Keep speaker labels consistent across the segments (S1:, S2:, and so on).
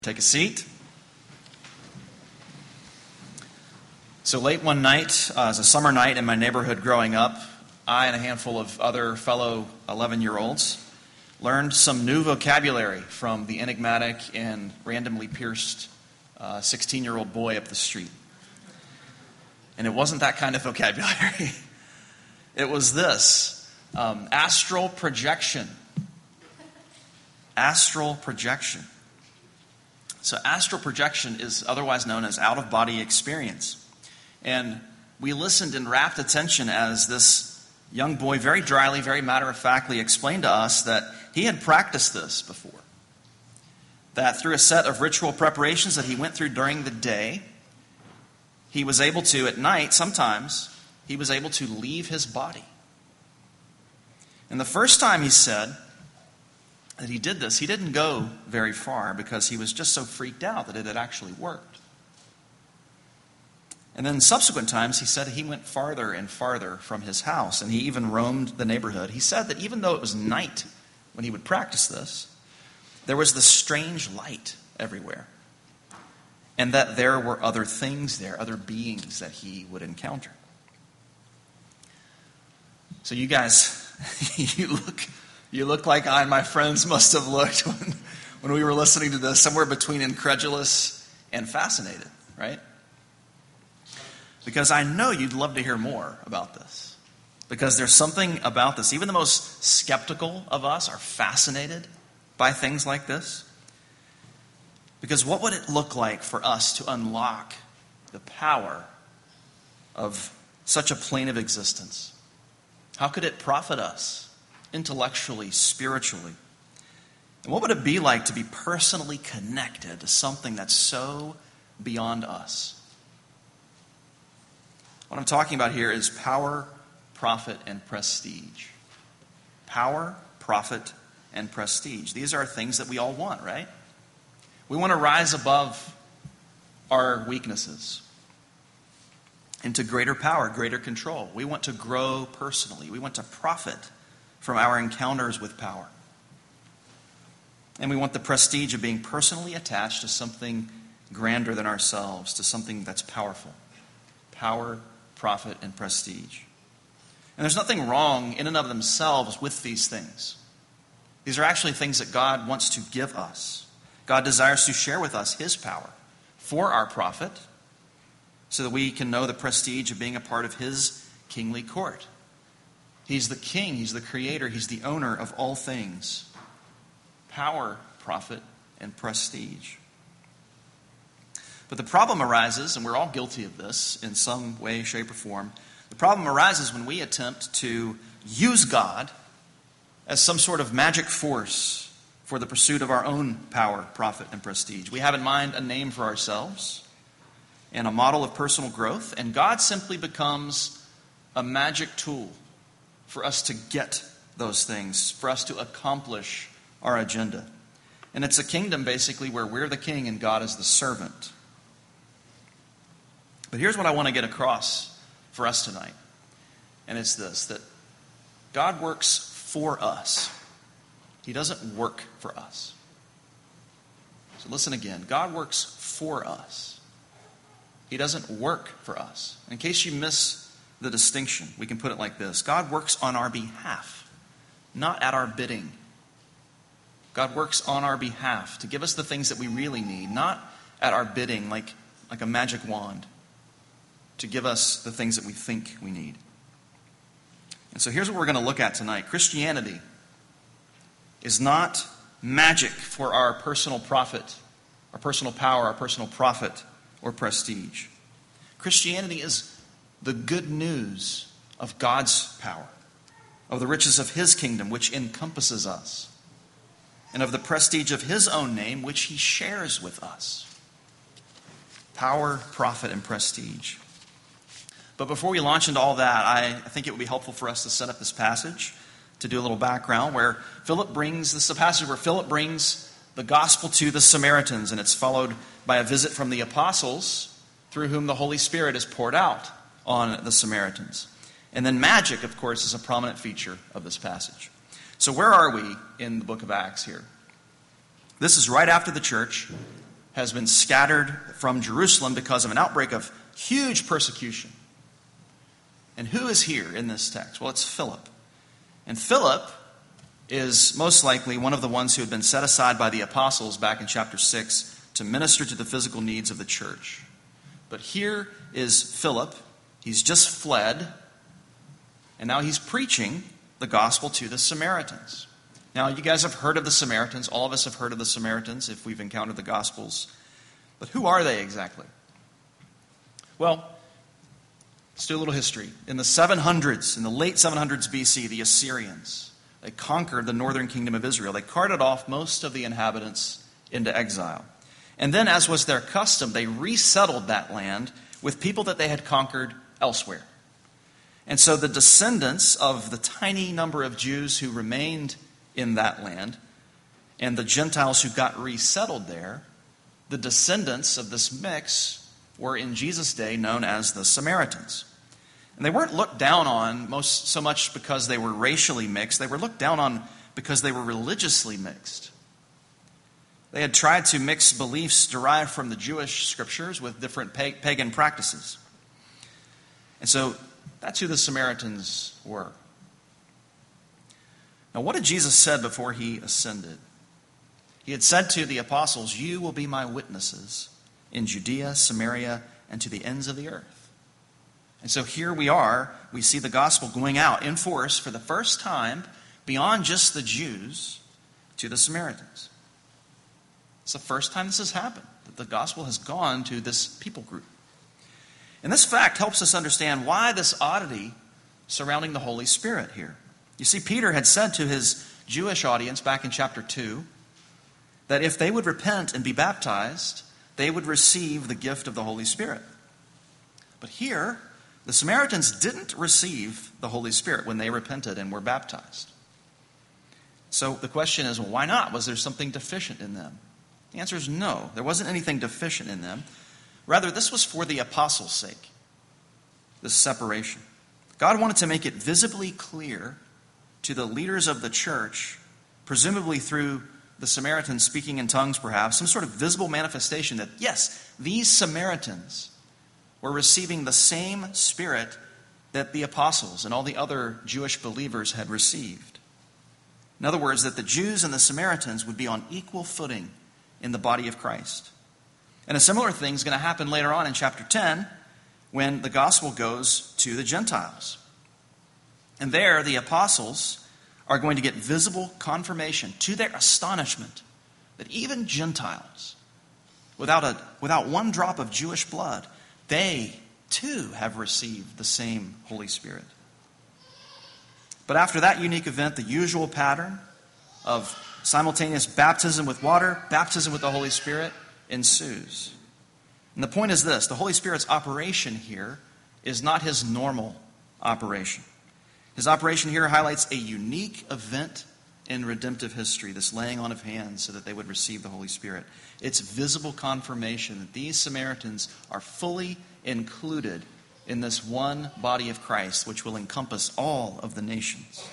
S1: Take a seat. So late one night, it was a summer night in my neighborhood growing up, I and a handful of other fellow 11-year-olds learned some new vocabulary from the enigmatic and randomly pierced 16-year-old boy up the street. And it wasn't that kind of vocabulary. It was this, astral projection. Astral projection. So astral projection is otherwise known as out-of-body experience. And we listened in rapt attention as this young boy very dryly, very matter-of-factly explained to us that he had practiced this before. That through a set of ritual preparations that he went through during the day, he was able to, at night, sometimes, he was able to leave his body. And the first time he said that he did this, he didn't go very far because he was just so freaked out that it had actually worked. And then subsequent times, he said he went farther and farther from his house, and he even roamed the neighborhood. He said that even though it was night when he would practice this, there was this strange light everywhere, and that there were other things there, other beings that he would encounter. So you guys, you look like I and my friends must have looked when we were listening to this, somewhere between incredulous and fascinated, right? Because I know you'd love to hear more about this. Because there's something about this. Even the most skeptical of us are fascinated by things like this. Because what would it look like for us to unlock the power of such a plane of existence? How could it profit us intellectually, spiritually? And what would it be like to be personally connected to something that's so beyond us? What I'm talking about here is power, profit, and prestige. Power, profit, and prestige. These are things that we all want, right? We want to rise above our weaknesses into greater power, greater control. We want to grow personally. We want to profit from our encounters with power. And we want the prestige of being personally attached to something grander than ourselves, to something that's powerful. Power, profit, and prestige. And there's nothing wrong in and of themselves with these things. These are actually things that God wants to give us. God desires to share with us His power for our profit so that we can know the prestige of being a part of His kingly court. He's the king, He's the creator, He's the owner of all things. Power, profit, and prestige. But the problem arises, and we're all guilty of this in some way, shape, or form. The problem arises when we attempt to use God as some sort of magic force for the pursuit of our own power, profit, and prestige. We have in mind a name for ourselves and a model of personal growth, and God simply becomes a magic tool for us to get those things, for us to accomplish our agenda. And it's a kingdom, basically, where we're the king and God is the servant. But here's what I want to get across for us tonight. And it's this, that God works for us. He doesn't work for us. So listen again. God works for us. He doesn't work for us. In case you miss the distinction, we can put it like this. God works on our behalf, not at our bidding. God works on our behalf to give us the things that we really need, not at our bidding like a magic wand, to give us the things that we think we need. And so here's what we're going to look at tonight. Christianity is not magic for our personal profit, our personal power, our personal profit, or prestige. Christianity is the good news of God's power, of the riches of His kingdom, which encompasses us, and of the prestige of His own name, which He shares with us. Power, profit, and prestige. But before we launch into all that, I think it would be helpful for us to set up this passage, to do a little background, where this is a passage where Philip brings the gospel to the Samaritans, and it's followed by a visit from the apostles, through whom the Holy Spirit is poured out on the Samaritans. And then magic, of course, is a prominent feature of this passage. So where are we in the book of Acts here? This is right after the church has been scattered from Jerusalem because of an outbreak of huge persecution. And who is here in this text? Well, it's Philip. And Philip is most likely one of the ones who had been set aside by the apostles back in chapter 6 to minister to the physical needs of the church. But here is Philip. He's just fled, and now he's preaching the gospel to the Samaritans. Now, you guys have heard of the Samaritans. All of us have heard of the Samaritans if we've encountered the Gospels. But who are they exactly? Well, let's do a little history. In the 700s, in the late 700s BC, the Assyrians, they conquered the northern kingdom of Israel. They carted off most of the inhabitants into exile. And then, as was their custom, they resettled that land with people that they had conquered elsewhere. And so the descendants of the tiny number of Jews who remained in that land and the Gentiles who got resettled there, the descendants of this mix were in Jesus' day known as the Samaritans. And they weren't looked down on so much because they were racially mixed. They were looked down on because they were religiously mixed. They had tried to mix beliefs derived from the Jewish scriptures with different pagan practices. And so that's who the Samaritans were. Now, what had Jesus said before he ascended? He had said to the apostles, "You will be my witnesses in Judea, Samaria, and to the ends of the earth." And so here we are. We see the gospel going out in force for the first time beyond just the Jews to the Samaritans. It's the first time this has happened, that the gospel has gone to this people group. And this fact helps us understand why this oddity surrounding the Holy Spirit here. You see, Peter had said to his Jewish audience back in chapter 2 that if they would repent and be baptized, they would receive the gift of the Holy Spirit. But here, the Samaritans didn't receive the Holy Spirit when they repented and were baptized. So the question is, well, why not? Was there something deficient in them? The answer is no. There wasn't anything deficient in them. Rather, this was for the apostles' sake, this separation. God wanted to make it visibly clear to the leaders of the church, presumably through the Samaritans speaking in tongues perhaps, some sort of visible manifestation that, yes, these Samaritans were receiving the same Spirit that the apostles and all the other Jewish believers had received. In other words, that the Jews and the Samaritans would be on equal footing in the body of Christ. And a similar thing is going to happen later on in chapter 10 when the gospel goes to the Gentiles. And there, the apostles are going to get visible confirmation to their astonishment that even Gentiles, without one drop of Jewish blood, they too have received the same Holy Spirit. But after that unique event, the usual pattern of simultaneous baptism with water, baptism with the Holy Spirit ensues. And the point is this: the Holy Spirit's operation here is not his normal operation. His operation here highlights a unique event in redemptive history, this laying on of hands so that they would receive the Holy Spirit. It's visible confirmation that these Samaritans are fully included in this one body of Christ, which will encompass all of the nations.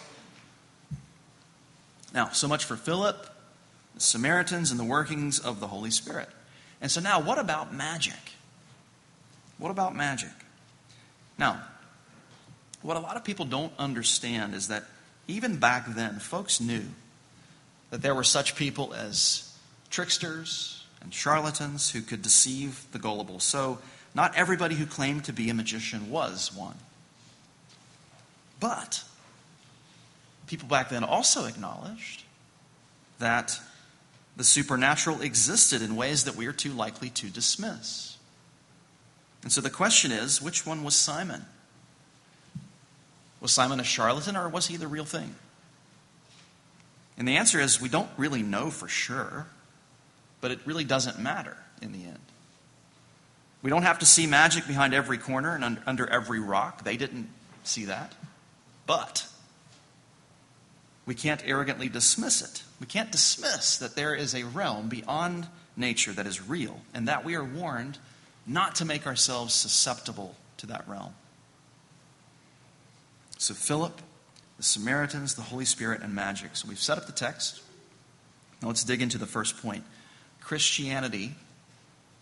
S1: Now, so much for Philip, the Samaritans, and the workings of the Holy Spirit. And so now, what about magic? What about magic? Now, what a lot of people don't understand is that even back then, folks knew that there were such people as tricksters and charlatans who could deceive the gullible. So, not everybody who claimed to be a magician was one. But people back then also acknowledged that the supernatural existed in ways that we are too likely to dismiss. And so the question is, which one was Simon? Was Simon a charlatan, or was he the real thing? And the answer is, we don't really know for sure, but it really doesn't matter in the end. We don't have to see magic behind every corner and under every rock. They didn't see that. But we can't arrogantly dismiss it. We can't dismiss that there is a realm beyond nature that is real, and that we are warned not to make ourselves susceptible to that realm. So Philip, the Samaritans, the Holy Spirit, and magic. So we've set up the text. Now let's dig into the first point. Christianity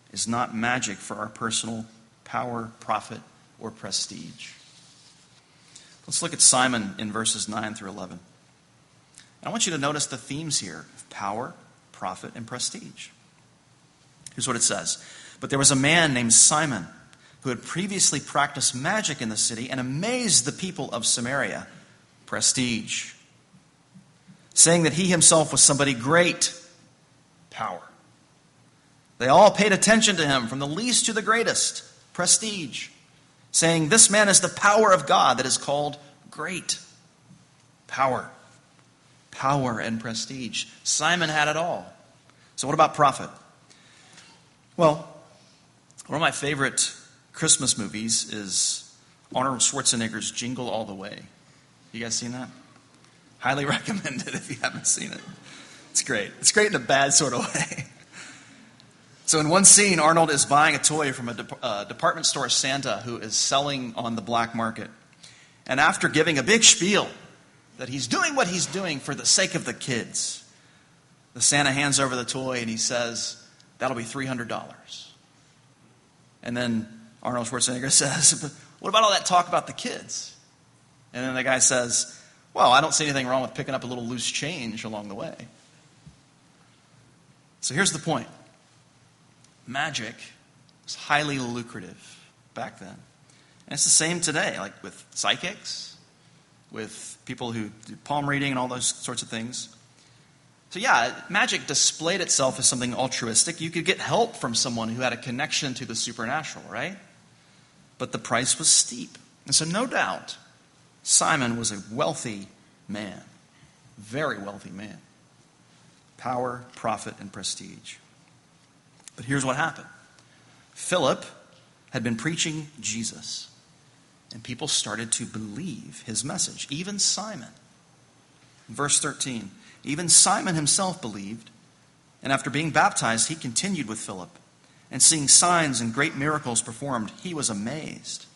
S1: is not magic for our personal power, profit, or prestige. Let's look at Simon in verses 9 through 11. I want you to notice the themes here of power, profit, and prestige. Here's what it says. But there was a man named Simon who had previously practiced magic in the city and amazed the people of Samaria. Prestige. Saying that he himself was somebody great. Power. They all paid attention to him, from the least to the greatest. Prestige. Saying, this man is the power of God that is called great. Power. Power and prestige. Simon had it all. So what about profit? Well, one of my favorite Christmas movies is Arnold Schwarzenegger's Jingle All the Way. You guys seen that? Highly recommend it if you haven't seen it. It's great. It's great in a bad sort of way. So in one scene, Arnold is buying a toy from a department store Santa who is selling on the black market. And after giving a big spiel that he's doing what he's doing for the sake of the kids, the Santa hands over the toy and he says, that'll be $300. And then Arnold Schwarzenegger says, but what about all that talk about the kids? And then the guy says, well, I don't see anything wrong with picking up a little loose change along the way. So here's the point. Magic was highly lucrative back then. And it's the same today, like with psychics, with people who do palm reading and all those sorts of things. So yeah, magic displayed itself as something altruistic. You could get help from someone who had a connection to the supernatural, right? But the price was steep. And so no doubt, Simon was a wealthy man. Very wealthy man. Power, profit, and prestige. But here's what happened. Philip had been preaching Jesus, and people started to believe his message. Even Simon. Verse 13. Even Simon himself believed, and after being baptized, he continued with Philip. And seeing signs and great miracles performed, he was amazed.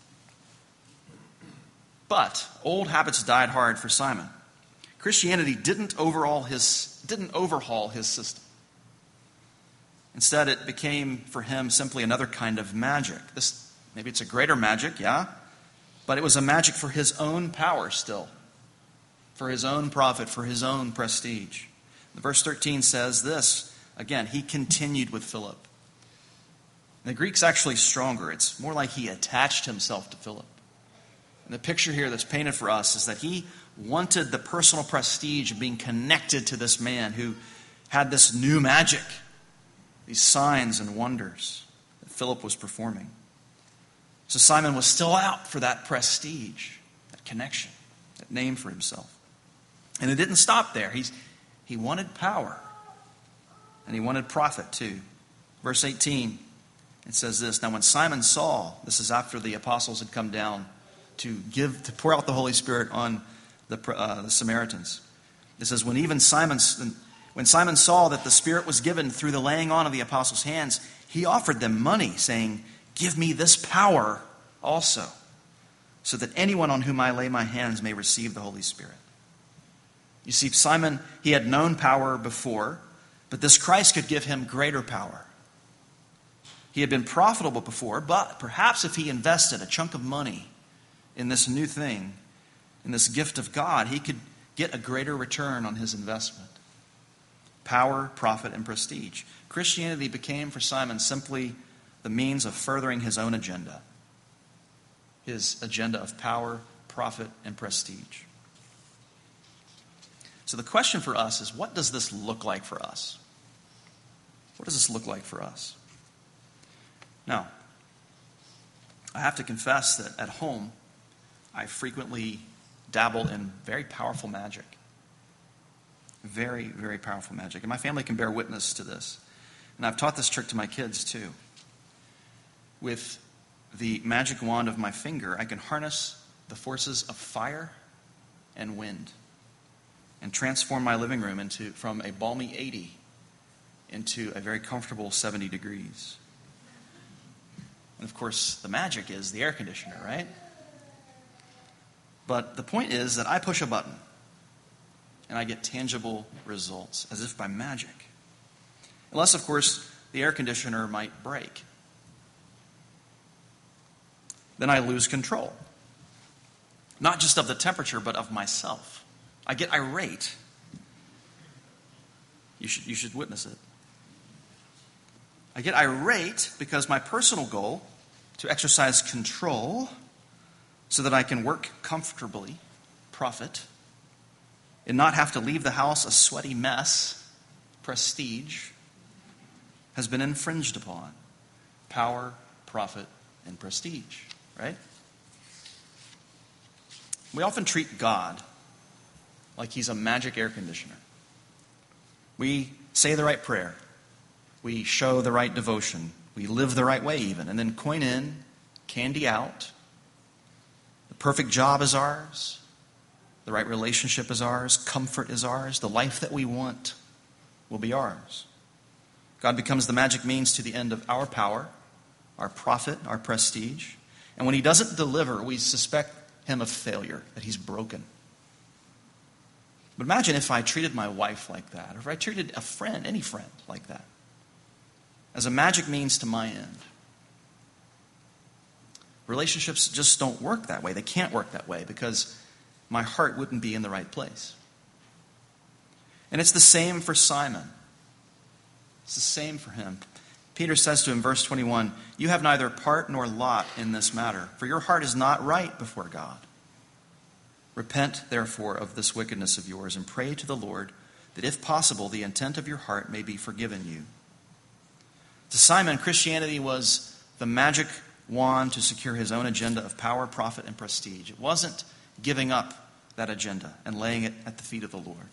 S1: But old habits died hard for Simon. Christianity didn't overhaul his system. Instead, it became for him simply another kind of magic. Maybe it's a greater magic, yeah, but it was a magic for his own power still, for his own profit, for his own prestige. Verse 13 says this, again, he continued with Philip. The Greek's actually stronger. It's more like he attached himself to Philip. And the picture here that's painted for us is that he wanted the personal prestige of being connected to this man who had this new magic, these signs and wonders that Philip was performing. So Simon was still out for that prestige, that connection, that name for himself. And it didn't stop there. He wanted power. And he wanted profit too. Verse 18, it says this, now when Simon saw, this is after the apostles had come down to pour out the Holy Spirit on the Samaritans. It says, when Simon saw that the Spirit was given through the laying on of the apostles' hands, he offered them money, saying, give me this power also, so that anyone on whom I lay my hands may receive the Holy Spirit. You see, Simon, he had known power before, but this Christ could give him greater power. He had been profitable before, but perhaps if he invested a chunk of money in this new thing, in this gift of God, he could get a greater return on his investment. Power, profit, and prestige. Christianity became for Simon simply the means of furthering his own agenda. His agenda of power, profit, and prestige. So the question for us is, what does this look like for us? What does this look like for us? Now, I have to confess that at home, I frequently dabble in very powerful magic. Very, very powerful magic. And my family can bear witness to this. And I've taught this trick to my kids too. With the magic wand of my finger, I can harness the forces of fire and wind and transform my living room from a balmy 80 into a very comfortable 70 degrees. And of course, the magic is the air conditioner, right? But the point is that I push a button and I get tangible results, as if by magic. Unless, of course, the air conditioner might break. Then I lose control. Not just of the temperature, but of myself. I get irate. You should witness it. I get irate because my personal goal, to exercise control so that I can work comfortably, profit, and not have to leave the house a sweaty mess, prestige, has been infringed upon. Power, profit, and prestige, right? We often treat God like he's a magic air conditioner. We say the right prayer. We show the right devotion. We live the right way even. And then coin in, candy out. The perfect job is ours. The right relationship is ours. Comfort is ours. The life that we want will be ours. God becomes the magic means to the end of our power, our profit, our prestige. And when he doesn't deliver, we suspect him of failure, that he's broken. But imagine if I treated my wife like that, or if I treated a friend, any friend, like that, as a magic means to my end. Relationships just don't work that way. They can't work that way because my heart wouldn't be in the right place. And it's the same for Simon. It's the same for him. Peter says to him, verse 21, "You have neither part nor lot in this matter, for your heart is not right before God. Repent, therefore, of this wickedness of yours, and pray to the Lord that, if possible, the intent of your heart may be forgiven you." To Simon, Christianity was the magic wand to secure his own agenda of power, profit, and prestige. It wasn't giving up that agenda and laying it at the feet of the Lord.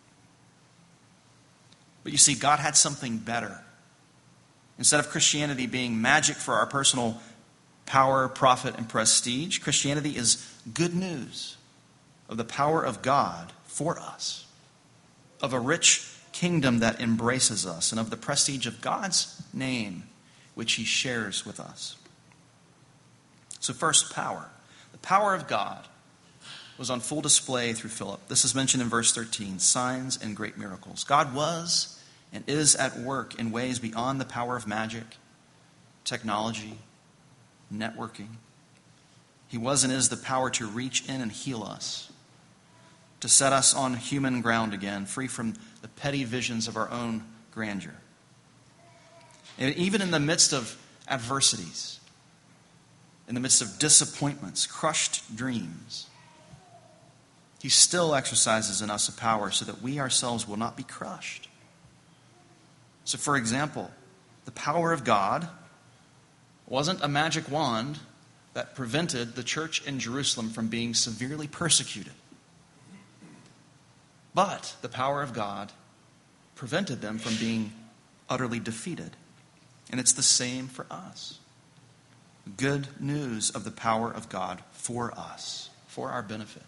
S1: But you see, God had something better. Instead of Christianity being magic for our personal power, profit, and prestige, Christianity is good news of the power of God for us, of a rich kingdom that embraces us, and of the prestige of God's name, which he shares with us. So first, power. The power of God was on full display through Philip. This is mentioned in verse 13, signs and great miracles. God was and is at work in ways beyond the power of magic, technology, networking. He was and is the power to reach in and heal us, to set us on human ground again, free from the petty visions of our own grandeur. And even in the midst of adversities, in the midst of disappointments, crushed dreams, he still exercises in us a power so that we ourselves will not be crushed. So, for example, the power of God wasn't a magic wand that prevented the church in Jerusalem from being severely persecuted. But the power of God prevented them from being utterly defeated. And it's the same for us. Good news of the power of God for us, for our benefit.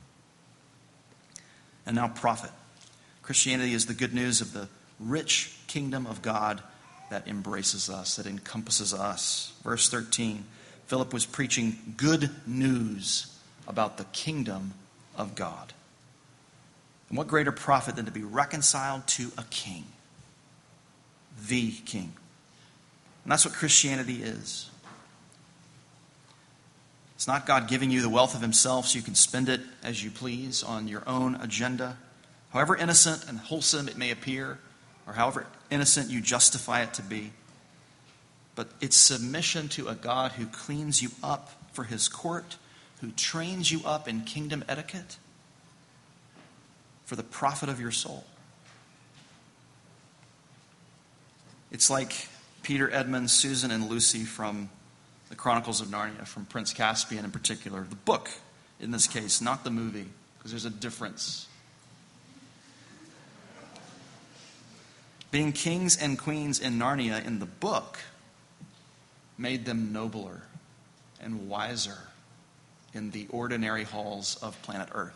S1: And now profit. Christianity is the good news of the rich kingdom of God that embraces us, that encompasses us. Verse 13, Philip was preaching good news about the kingdom of God. And what greater profit than to be reconciled to a king? The king. And that's what Christianity is. It's not God giving you the wealth of himself so you can spend it as you please on your own agenda, however innocent and wholesome it may appear, or however innocent you justify it to be. But it's submission to a God who cleans you up for his court, who trains you up in kingdom etiquette for the profit of your soul. It's like Peter, Edmund, Susan, and Lucy from the Chronicles of Narnia, from Prince Caspian in particular. The book, in this case, not the movie, because there's a difference. Being kings and queens in Narnia in the book made them nobler and wiser in the ordinary halls of planet Earth.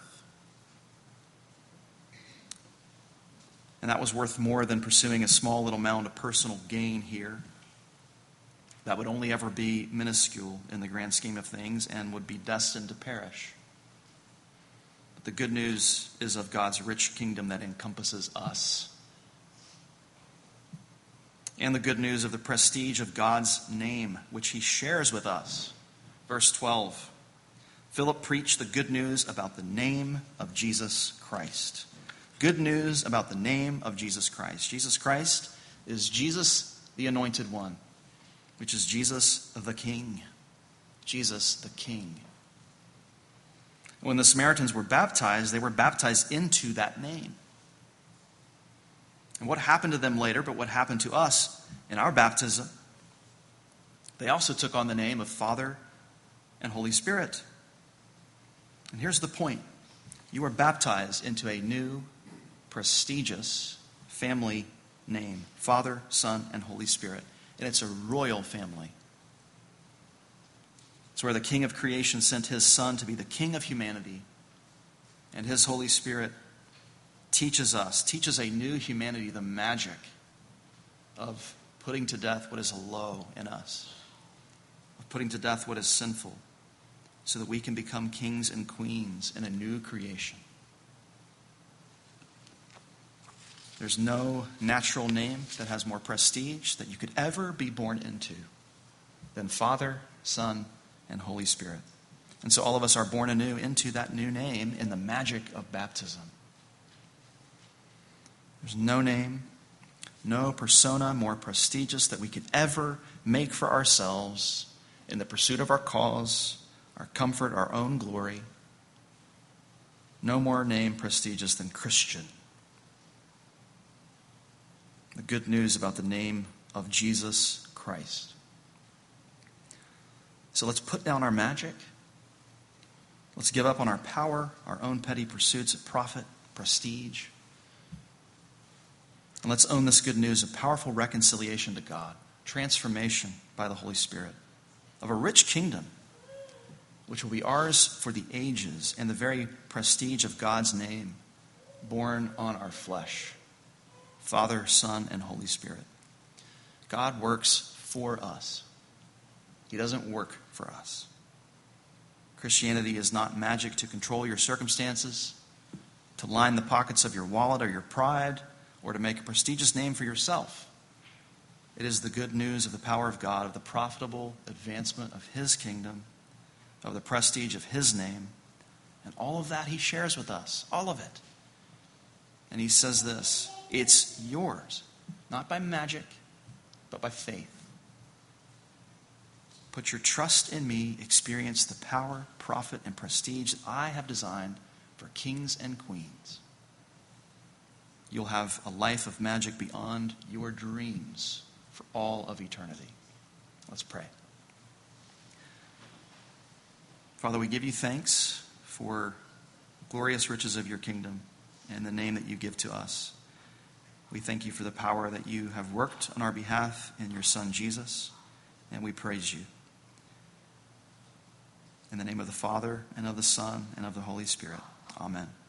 S1: And that was worth more than pursuing a small little amount of personal gain here. That would only ever be minuscule in the grand scheme of things and would be destined to perish. But the good news is of God's rich kingdom that encompasses us. and the good news of the prestige of God's name, which he shares with us. Verse 12, Philip preached the good news about the name of Jesus Christ. Good news about the name of Jesus Christ. Jesus Christ is Jesus the Anointed One, which is Jesus the King. Jesus the King. When the Samaritans were baptized, they were baptized into that name. And what happened to them later, but what happened to us in our baptism, they also took on the name of Father and Holy Spirit. And here's the point. You are baptized into a new, prestigious family name. Father, Son, and Holy Spirit. And it's a royal family. It's where the King of creation sent his Son to be the King of humanity. And his Holy Spirit teaches a new humanity the magic of putting to death what is low in us, of putting to death what is sinful, so that we can become kings and queens in a new creation. There's no natural name that has more prestige that you could ever be born into than Father, Son, and Holy Spirit. And so all of us are born anew into that new name in the magic of baptism. There's no name, no persona more prestigious that we could ever make for ourselves in the pursuit of our cause, our comfort, our own glory. No more name prestigious than Christian. The good news about the name of Jesus Christ. So let's put down our magic. Let's give up on our power, our own petty pursuits of profit, prestige. And let's own this good news of powerful reconciliation to God, transformation by the Holy Spirit, of a rich kingdom, which will be ours for the ages, and the very prestige of God's name born on our flesh. Father, Son, and Holy Spirit. God works for us. He doesn't work for us. Christianity is not magic to control your circumstances, to line the pockets of your wallet or your pride, or to make a prestigious name for yourself. It is the good news of the power of God, of the profitable advancement of his kingdom, of the prestige of his name, and all of that he shares with us, all of it. And he says this, it's yours, not by magic, but by faith. Put your trust in me, experience the power, profit, and prestige that I have designed for kings and queens. You'll have a life of magic beyond your dreams for all of eternity. Let's pray. Father, we give you thanks for glorious riches of your kingdom and the name that you give to us. We thank you for the power that you have worked on our behalf in your Son, Jesus, and we praise you. In the name of the Father, and of the Son, and of the Holy Spirit. Amen.